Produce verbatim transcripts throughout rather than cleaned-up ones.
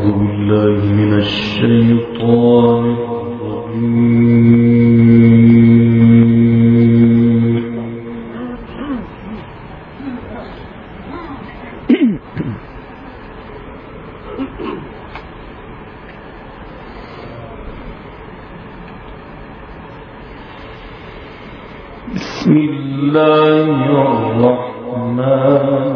أعوذ بالله من الشيطان الرجيم. بسم الله الرحمن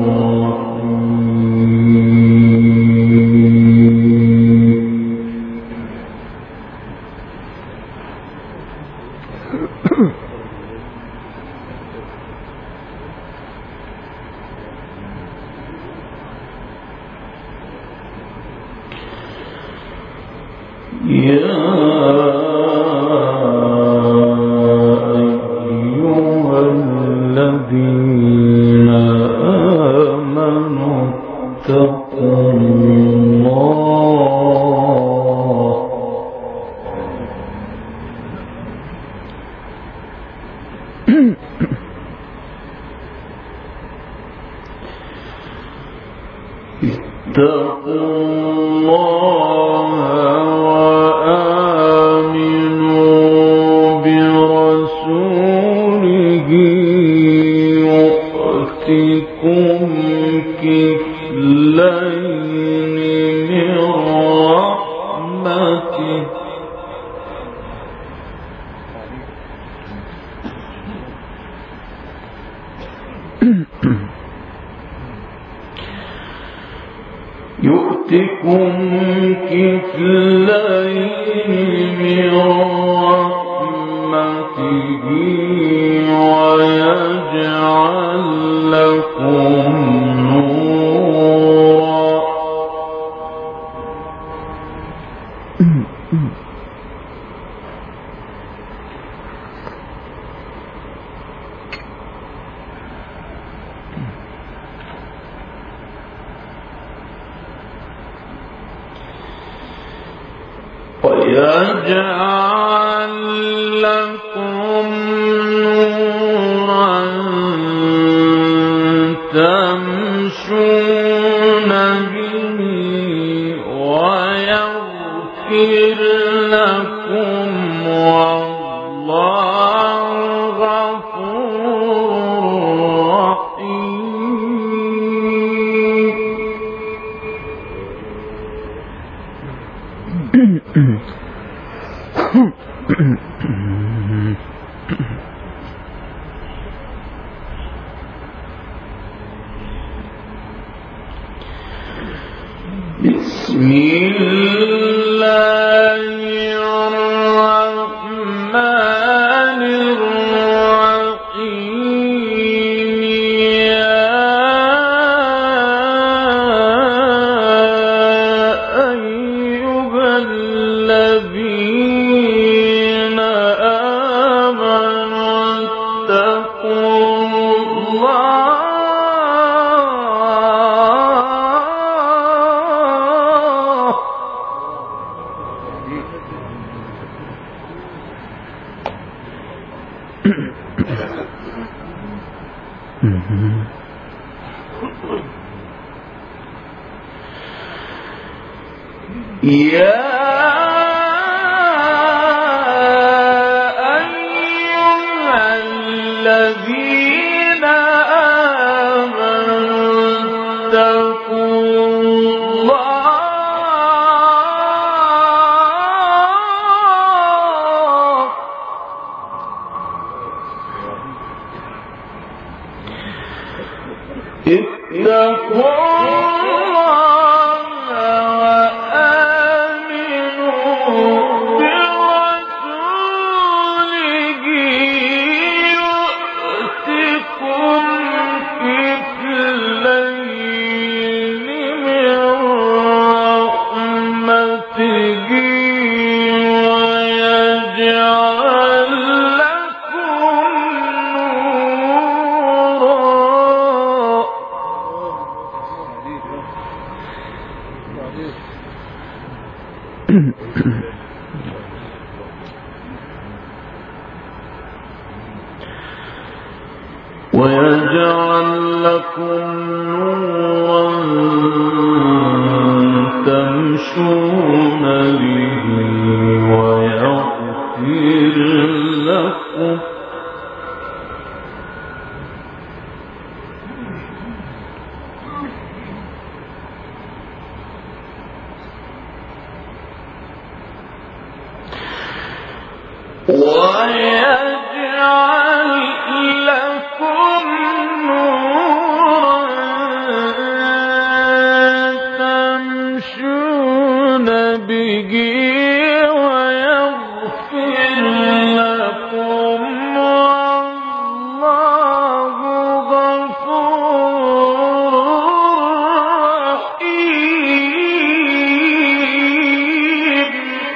يؤتكم كفلين من رحمته ويجعل لكم نورا ويجعل لكم نورا تمشون به ويغفر لكم والله غفور رحيم. بسم الله الرحمن الرحيم. يا أيها الذين آمنوا اتقوا الله يا أيها الذين آمنوا اتقوا الله اتقوا ويجعل لكم نورا ويجعل لكم نورا تمشون به ويغفر لكم والله غفور رحيم.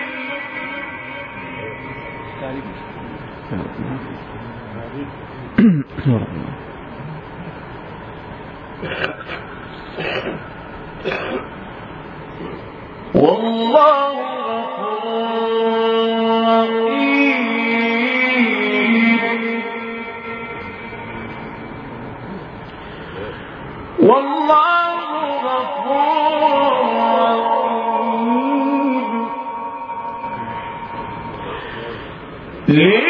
والله غفور رحيم. والله غفور رحيم.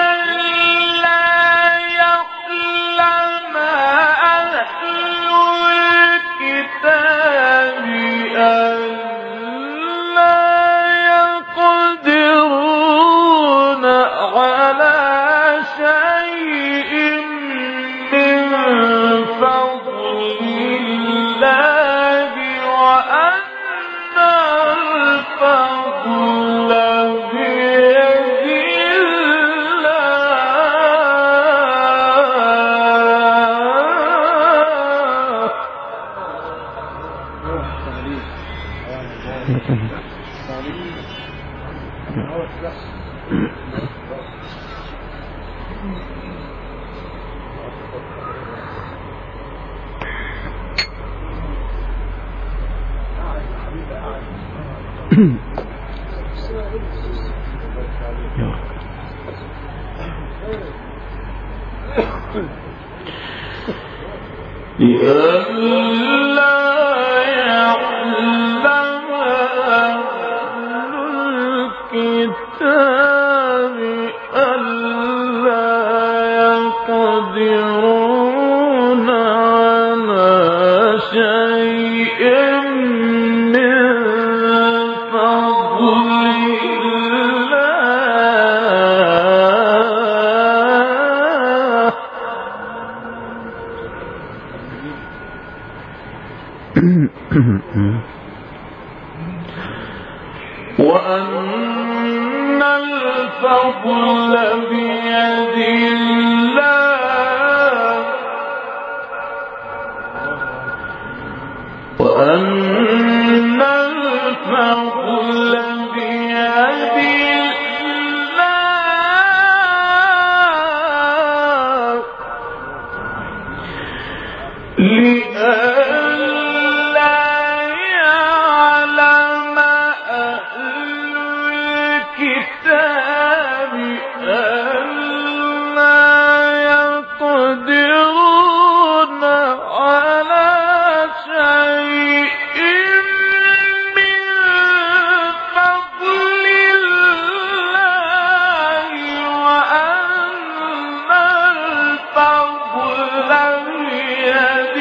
لئلا يعلم أهل الكتاب ألا يقدرون على شيء من فضل وأن الفضل بيد الله وأن الفضل بيد الله لئلا يعلم أهل الكتاب ألا يقدرون على شيء من فضل الله وأن الفضل بيد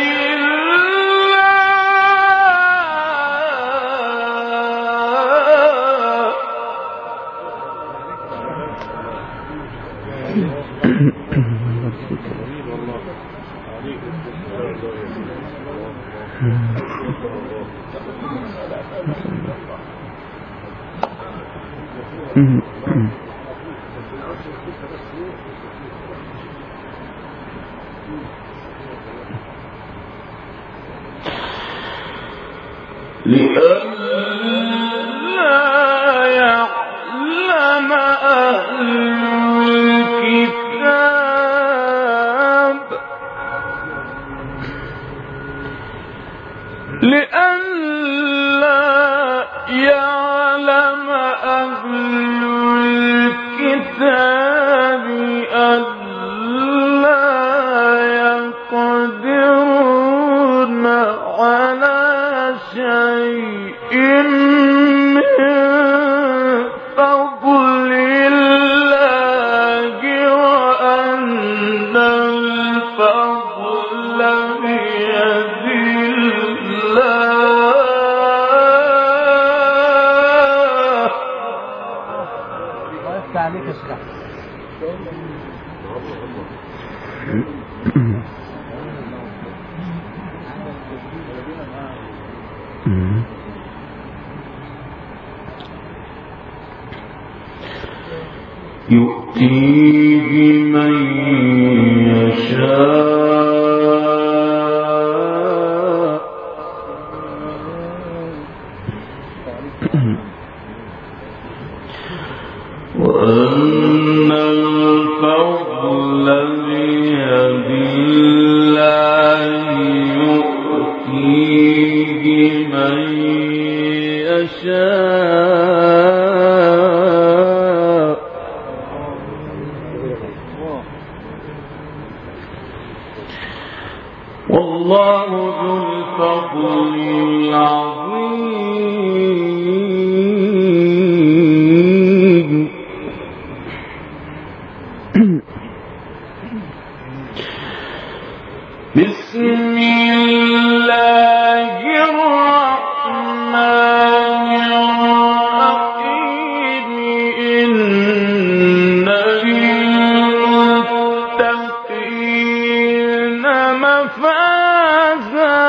لئلا يعلم أهل الكتاب لئلا يعلم أهل الكتاب ألا يقدرون على شيء من فضل الله عليك يا شيخ. يؤتيه من يشاء وأن الفضل بيد الله يؤتيه من يشاء والله ذو الفضل العظيم. بسم الله الرحمن الرحيم. إن للمتقين مفازا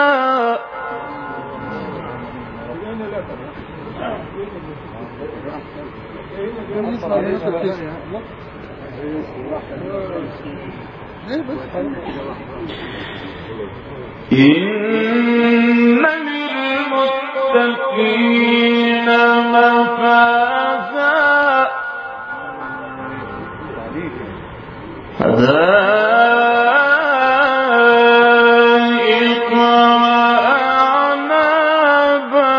إن للمتقين مفازا حدائق وأعنابا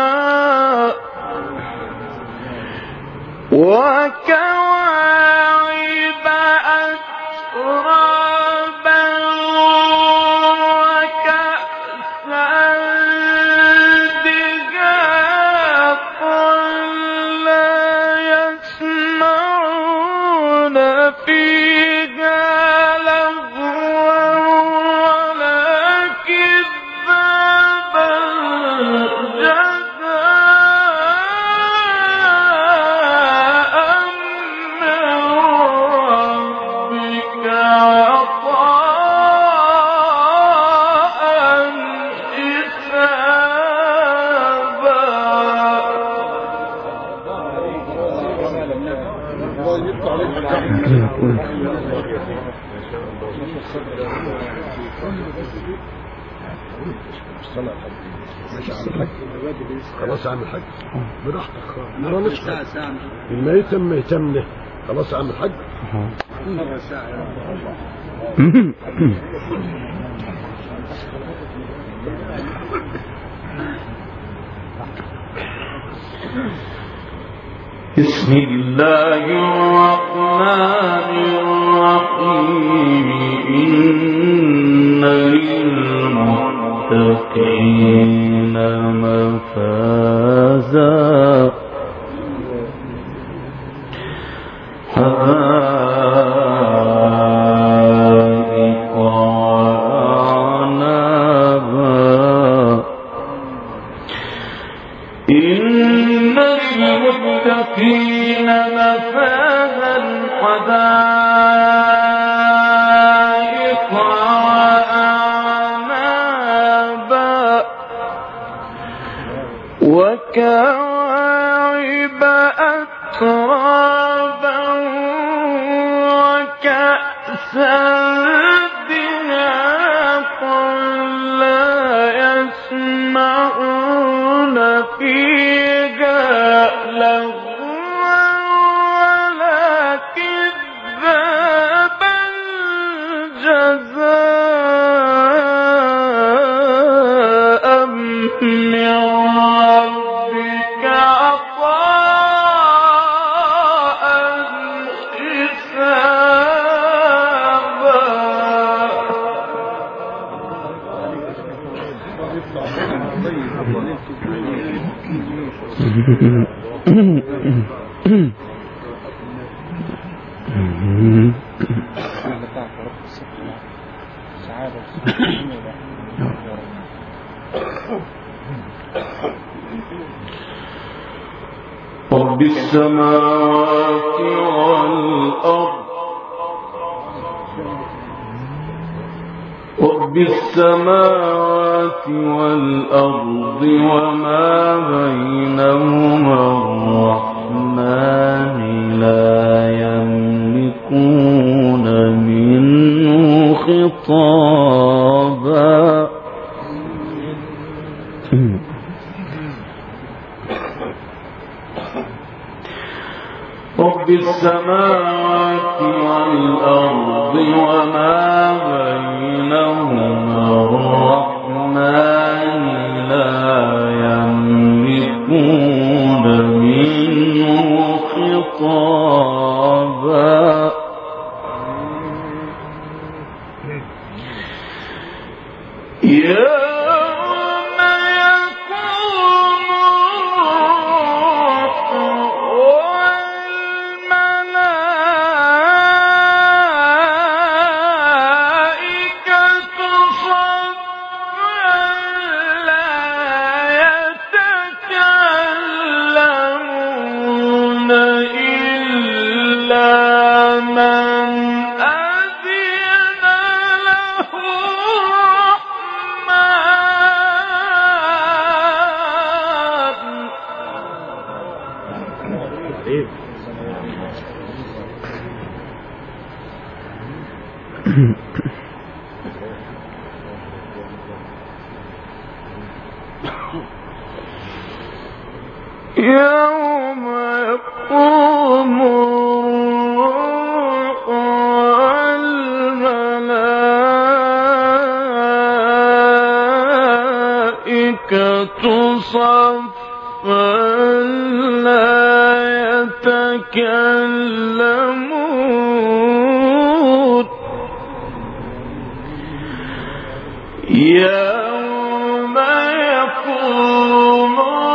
وكواعب أترابا وكأسا دهاقا لا يسمعون فيها لغوا ولا كذابا جزاء من ربك عطاء حسابا. خلاص يا عم الحاج براحتك نرى نشكر ما يتم ما يتم له. خلاص يا عم الحاج بسم الله الرحمن الرحيم. إن للمتقين مفازا حدائق وأعنابا. إن للمتقين مفازا حدائق وأعنابا وكواعب أترابا وكأسا دهاقا لا يسمعون فيها لغوا ولا كذابا جزاء من ربك عطاء حسابا. رب السماوات والأرض السماوات والأرض وما بينهما الرحمن لا يملكون منه خطابا. رب السماوات والأرض وما بينهما الرحمن لا يملكون منه خطابا. يا يوم يقوم الروح والملائكة صفا لا يتكلمون. يوم يقوم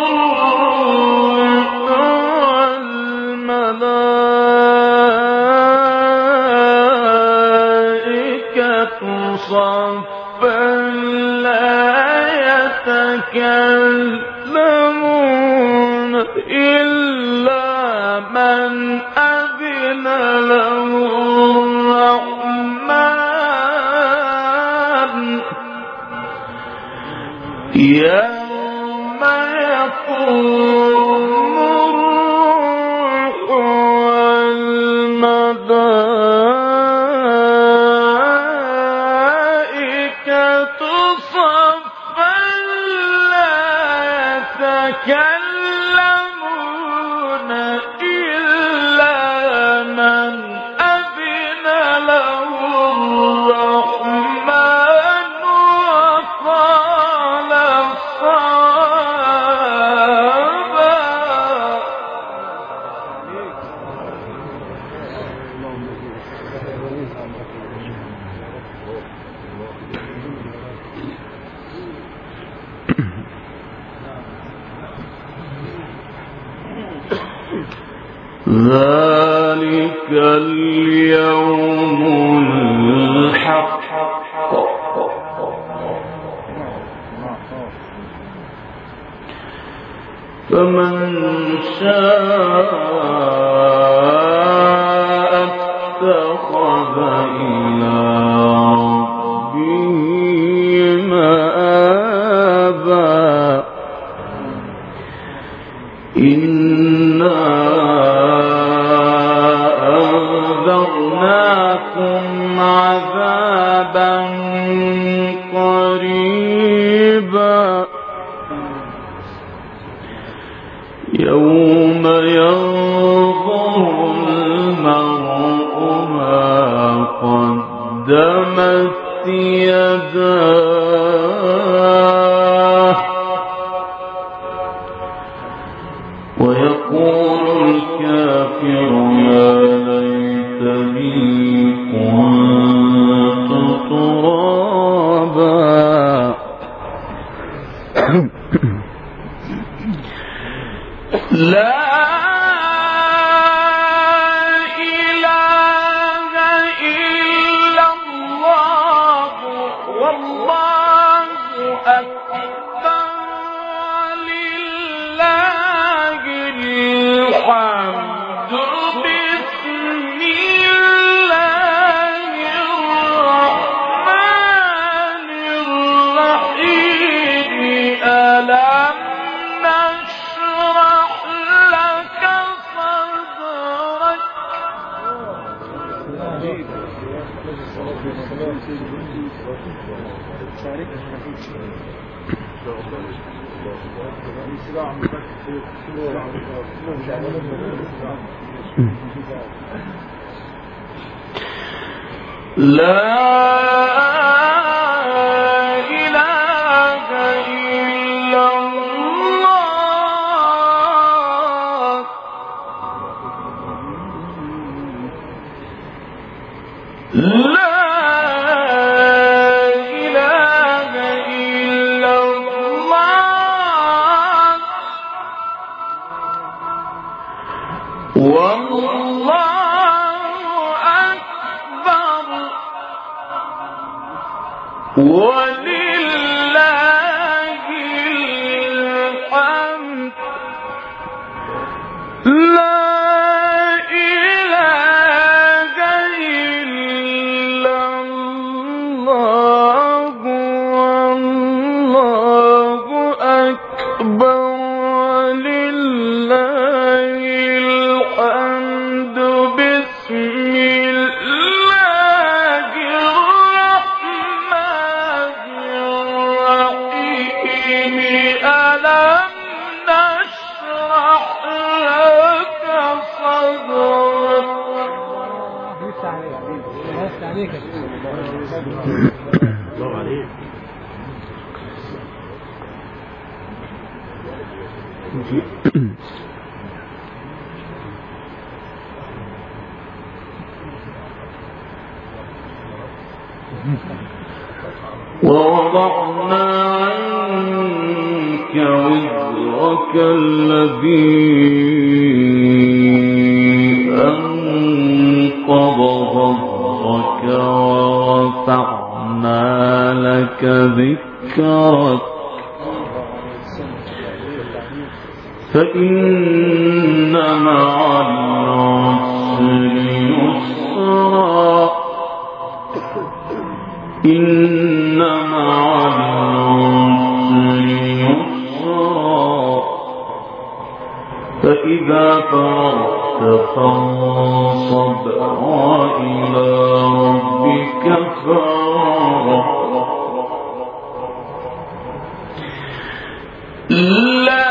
صفا لا يتكلمون إلا من أذن له الرحمن. يوم يقوم الروح والملائكة صفا لا يتكلمون إلا من أذن له الرحمن وقال صوابا. ذلك اليوم الحق فمن شاء اتخذ إلى ربه مآبا. إنا أنذرناكم عذابا قريبا يوم ينظر المرء ما قدمت يداه ويقول الكافر يا ليتني كنت ترابا. لا إله إلا الله والله أكبر لله الحمد بسم الله ووضعنا عنك وزرك الذي أنقض ظهرك ورفعنا لك ذكرك فإن مع العسر يسرا إن مع العسر يسرا فإذا فرغت فانصب وإلى ربك فارغب لا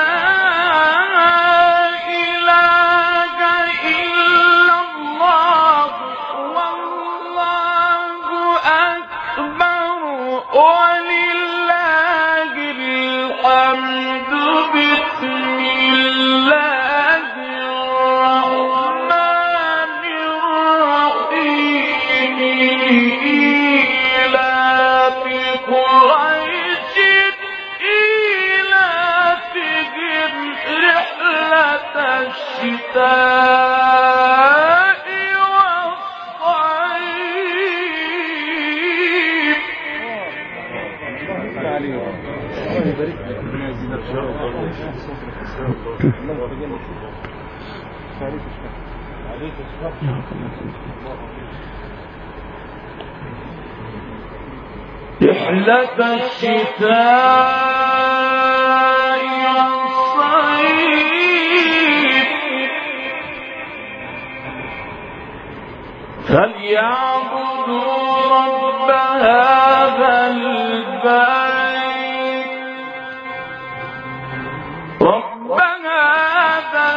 رحلة الشتاء والصيف فليعبدوا رب هذا البيت رب هذا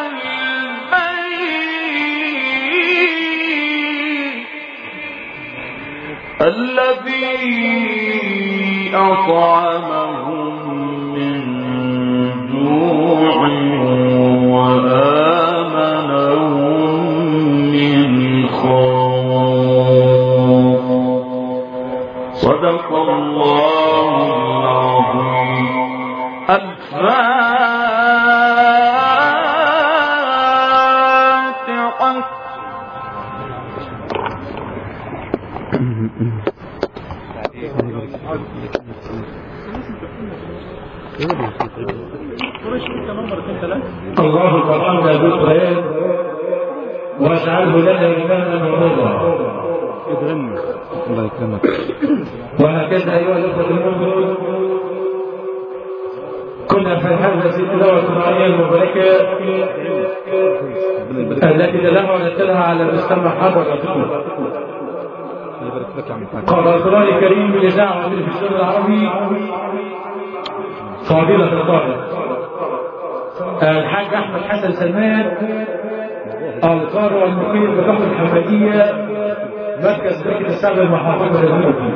البيت الذي أطعمهم من جوع وآمنهم من خوف صدق الله العظيم. الفاتحة. الله ترحمنا بالخير واجعله لنا إماما ونورا. الله يكرمك. وهكذا أيها الأخوة المؤمنون كنا في هذه التلاوة القرآنية المباركة التي دلها ونتلها على مستمع حضراتكم. قال القرآن الكريم لدعوة التلفزيون العربي فضيلة القائد الحاج أحمد حسن سلمان القارئ والمقيم بكفر الحمادية مركز بركة السعد المحافظة الجنوبي.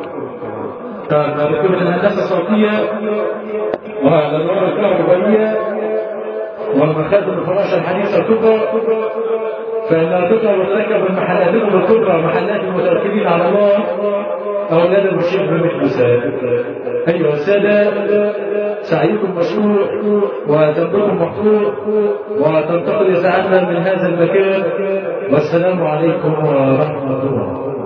دكتور الهندسة الصوتية والأنوار الكهربائية والمخازن الفراشة الحديثة الكبرى فإنها تطلع وتركب المحلات الكبرى ومحلات المتوكلين على الله أولاد المشيخ بمثل أيها السادة سعيكم مشروع وذنبكم مغفور وتنتقل سعادة من هذا المكان والسلام عليكم ورحمة الله.